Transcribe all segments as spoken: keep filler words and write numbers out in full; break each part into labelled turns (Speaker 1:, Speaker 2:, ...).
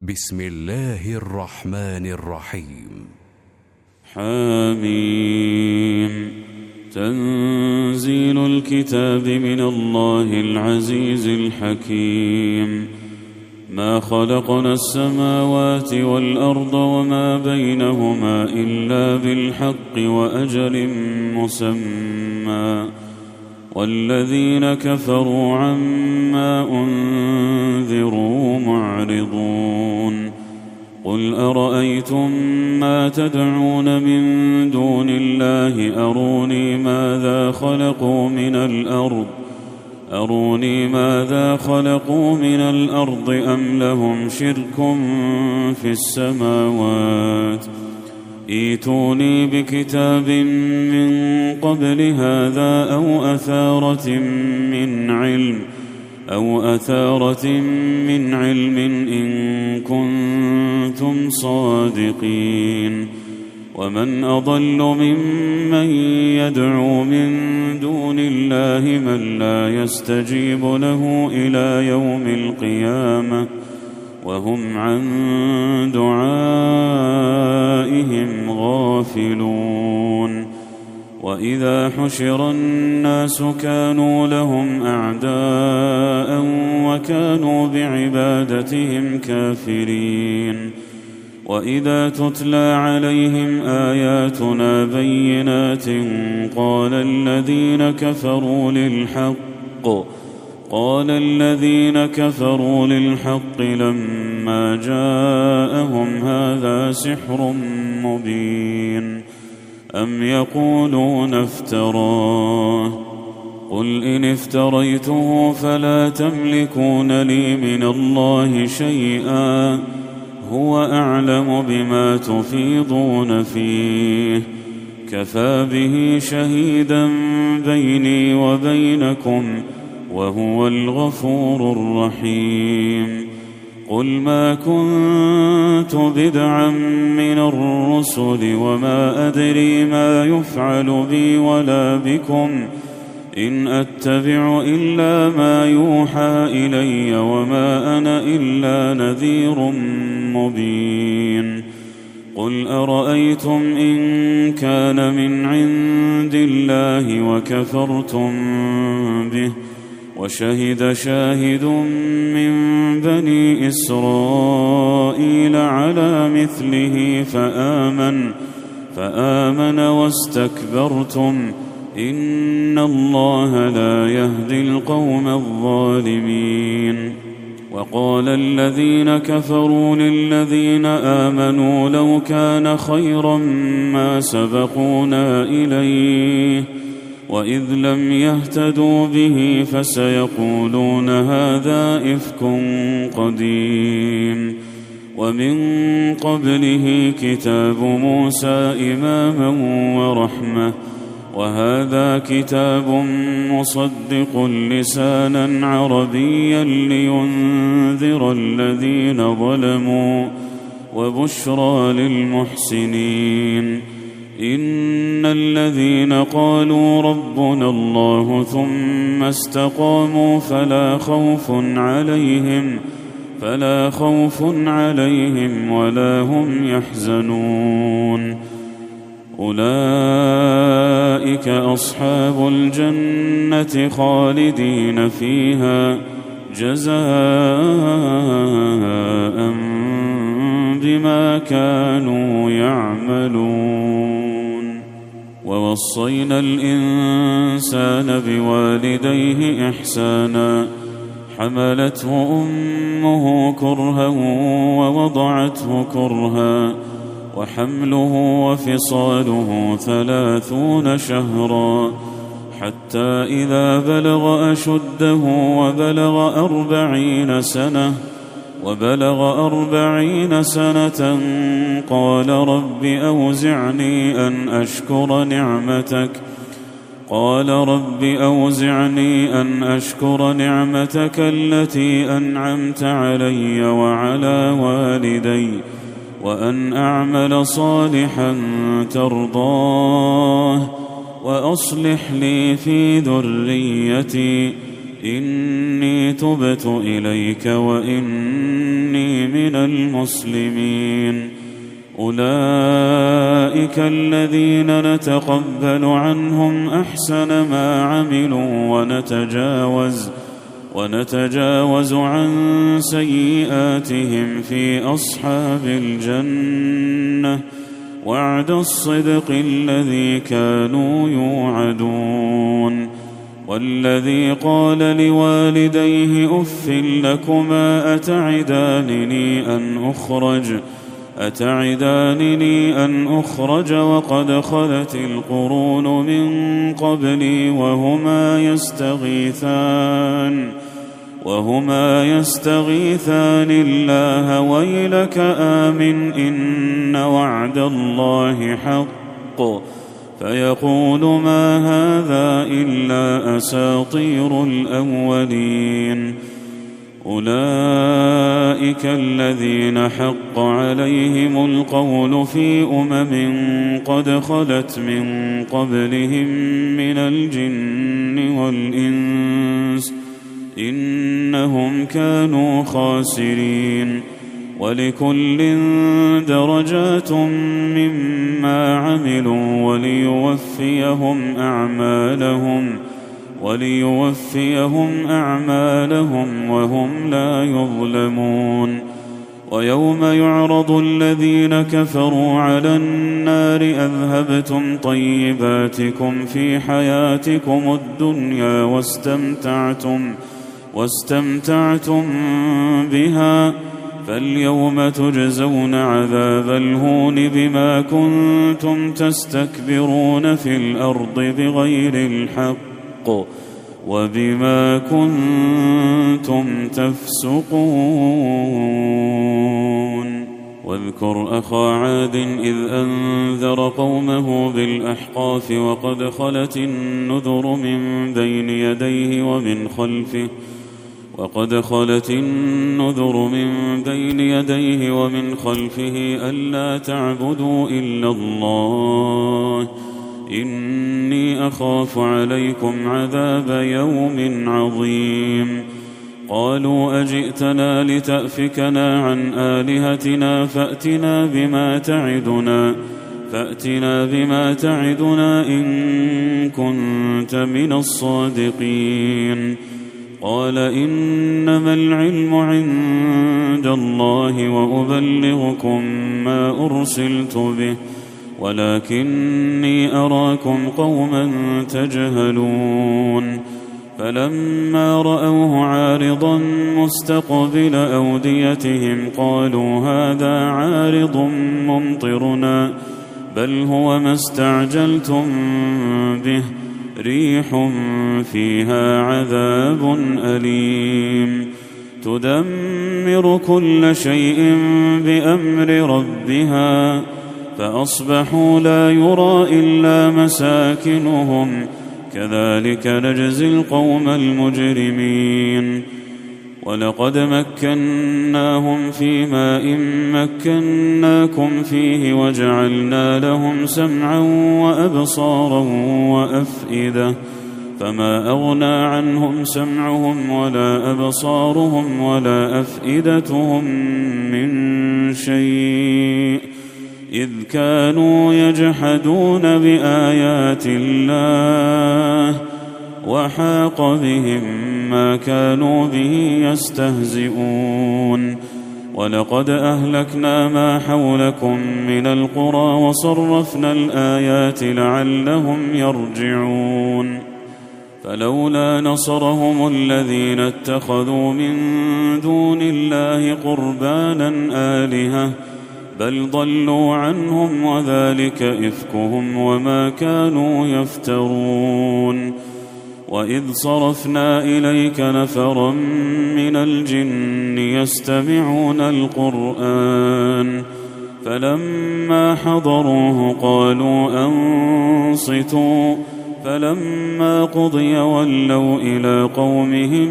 Speaker 1: بسم الله الرحمن الرحيم.
Speaker 2: حميم. تنزيل الكتاب من الله العزيز الحكيم. ما خلقنا السماوات والأرض وما بينهما إلا بالحق وأجل مسمى، والذين كفروا عما أنذروا معرضون. قل أرأيتم ما تدعون من دون الله أروني ماذا خلقوا من الأرض أروني ماذا خلقوا من الأرض أم لهم شرك في السماوات؟ ائتوني بكتاب من قبل هذا أو أثارة من علم أو أثارة من علم إن كنتم صادقين. ومن أضل ممن يدعو من دون الله من لا يستجيب له إلى يوم القيامة وهم عن دعائهم غافلون. وإذا حشر الناس كانوا لهم أعداء وكانوا بعبادتهم كافرين. وإذا تتلى عليهم آياتنا بينات قال الذين كفروا للحق قال الذين كفروا للحق لما جاءهم هذا سحر مبين أم يقولون افتراه قل إن افتريته فلا تملكون لي من الله شيئا هو أعلم بما تفيضون فيه كفى به شهيدا بيني وبينكم وهو الغفور الرحيم. قل ما كنت بدعا من الرسل وما أدري ما يفعل بي ولا بكم إن أتبع إلا ما يوحى إلي وما أنا إلا نذير مبين. قل أرأيتم إن كان من عند الله وكفرتم به وشهد شاهد من بني إسرائيل على مثله فآمن فآمن واستكبرتم إن الله لا يهدي القوم الظالمين. وقال الذين كفروا للذين آمنوا لو كان خيرا ما سبقونا إليه وإذ لم يهتدوا به فسيقولون هذا إفك قديم. ومن قبله كتاب موسى إماما ورحمة وهذا كتاب مصدق لسانا عربيا لينذر الذين ظلموا وبشرى للمحسنين. إن الذين قالوا ربنا الله ثم استقاموا فلا خوف عليهم فلا خوف عليهم ولا هم يحزنون. أولئك أصحاب الجنة خالدين فيها جزاء بما كانوا يعملون. ووصينا الإنسان بوالديه إحسانا حملته أمه كرها ووضعته كرها وحمله وفصاله ثلاثون شهرا حتى إذا بلغ أشده وبلغ أربعين سنة وبلغ أربعين سنة قال رب أوزعني أن أشكر نعمتك قال رب أوزعني أن أشكر نعمتك التي أنعمت علي وعلى والدي وأن أعمل صالحا ترضاه وأصلح لي في ذريتي إني تبت إليك وإني من المسلمين. أولئك الذين نتقبل عنهم أحسن ما عملوا ونتجاوز ونتجاوز عن سيئاتهم في أصحاب الجنة وعد الصدق الذي كانوا يوعدون. والذي قال لوالديه أف لكما أتعدانني أن أخرج أتعدانني أن أخرج وقد خلت القرون من قبلي وهما يستغيثان وهما يستغيثان الله ويلك آمن إن وعد الله حق فيقول ما هذا إلا أساطير الأولين. أولئك الذين حق عليهم القول في أمم قد خلت من قبلهم من الجن والإنس إنهم كانوا خاسرين. ولكل درجات مما عملوا وليوفيهم أعمالهم وليوفيهم أعمالهم وهم لا يظلمون. ويوم يعرض الذين كفروا على النار أذهبتم طيباتكم في حياتكم الدنيا واستمتعتم واستمتعتم بها فاليوم تجزون عذاب الهون بما كنتم تستكبرون في الأرض بغير الحق وبما كنتم تفسقون. واذكر أخا عاد إذ أنذر قومه بالأحقاف وقد خلت النذر من بين يديه ومن خلفه وقد خلت النذر من بين يديه ومن خلفه ألا تعبدوا إلا الله إني أخاف عليكم عذاب يوم عظيم. قالوا أجئتنا لتأفكنا عن آلهتنا فأتنا بما تعدنا فأتنا بما تعدنا إن كنت من الصادقين. قال إنما العلم عند الله وأبلغكم ما أرسلت به ولكني أراكم قوما تجهلون. فلما رأوه عارضا مستقبل أوديتهم قالوا هذا عارض ممطرنا بل هو ما استعجلتم به ريح فيها عذاب أليم تدمر كل شيء بأمر ربها فأصبحوا لا يرى إلا مساكنهم كذلك نجزي القوم المجرمين. ولقد مكناهم في ماء مكناكم فيه وجعلنا لهم سمعا وأبصارا وأفئدة فما أغنى عنهم سمعهم ولا أبصارهم ولا أفئدتهم من شيء إذ كانوا يجحدون بآيات الله وحاق بهم ما كانوا به يستهزئون. ولقد أهلكنا ما حولكم من القرى وصرفنا الآيات لعلهم يرجعون. فلولا نصرهم الذين اتخذوا من دون الله قربانا آلهة بل ضلوا عنهم وذلك إفكهم وما كانوا يفترون. وإذ صرفنا إليك نفرا من الجن يستمعون القرآن فلما حضروه قالوا أنصتوا فلما قضي ولوا إلى قومهم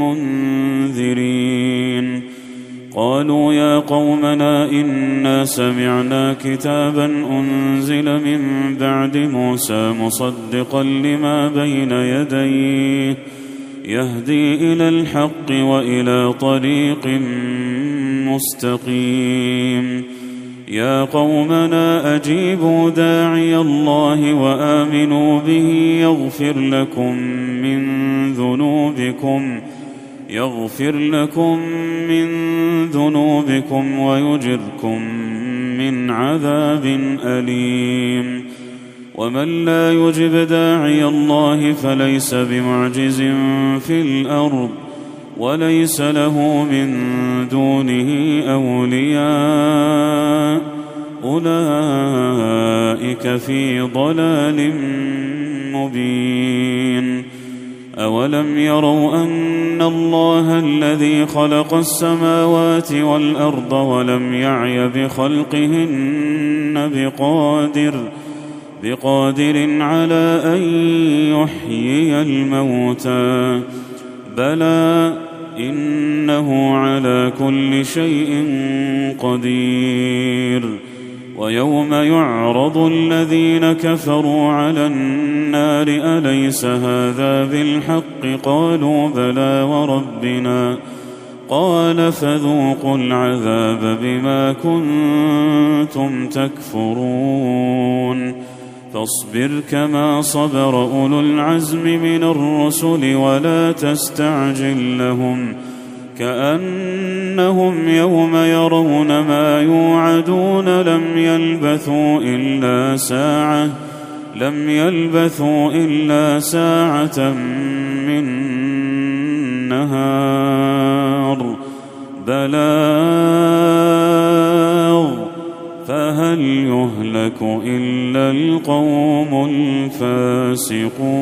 Speaker 2: منذرين. قالوا يا قومنا إنا سمعنا كتابا أنزل من بعد موسى مصدقا لما بين يديه يهدي إلى الحق وإلى طريق مستقيم. يا قومنا أجيبوا داعي الله وآمنوا به يغفر لكم من ذنوبكم يغفر لكم من ذنوبكم ويجركم من عذاب أليم. ومن لا يجب داعي الله فليس بمعجز في الأرض وليس له من دونه أولياء أولئك في ضلال مبين. أولم يروا أن الله الذي خلق السماوات والأرض ولم يعي بخلقهن بقادر بقادر على أن يحيي الموتى بلى إنه على كل شيء قدير. ويوم يعرض الذين كفروا على النار أليس هذا بالحق قالوا بلى وربنا قال فذوقوا العذاب بما كنتم تكفرون. فاصبر كما صبر أولو العزم من الرسل ولا تستعجل لهم كأنهم يوم يرون ما يوعدون لم يلبثوا إلا ساعة لم يلبثوا إلا ساعة من نهار بلاغ فهل يهلك إلا القوم الفاسقون.